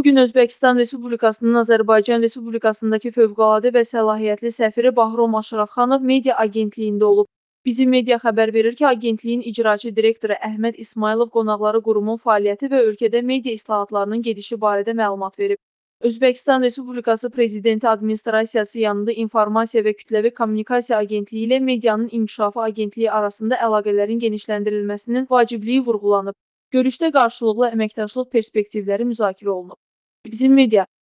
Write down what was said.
Bugün Özbəkistan Respublikasının Azərbaycan Respublikasındakı fövqəladə və səlahiyyətli səfiri Bahrom Aşrafxanov media agentliyində olub. Bizim media xəbər verir ki, agentliyin icraçı direktoru Əhməd İsmailov qonaqları qurumun fəaliyyəti və ölkədə media islahatlarının gedişi barədə məlumat verib. Özbəkistan Respublikası Prezidenti Administrasiyası yanında İnformasiya və Kütləvi Kommunikasiya Agentliyi ilə Medianın İnkişafı Agentliyi arasında əlaqələrin genişləndirilməsinin vacibliyi vurğulanıb. Görüşdə qarşılıqlı əməkdaşlıq perspektivləri müzakirə olunub. Bizim media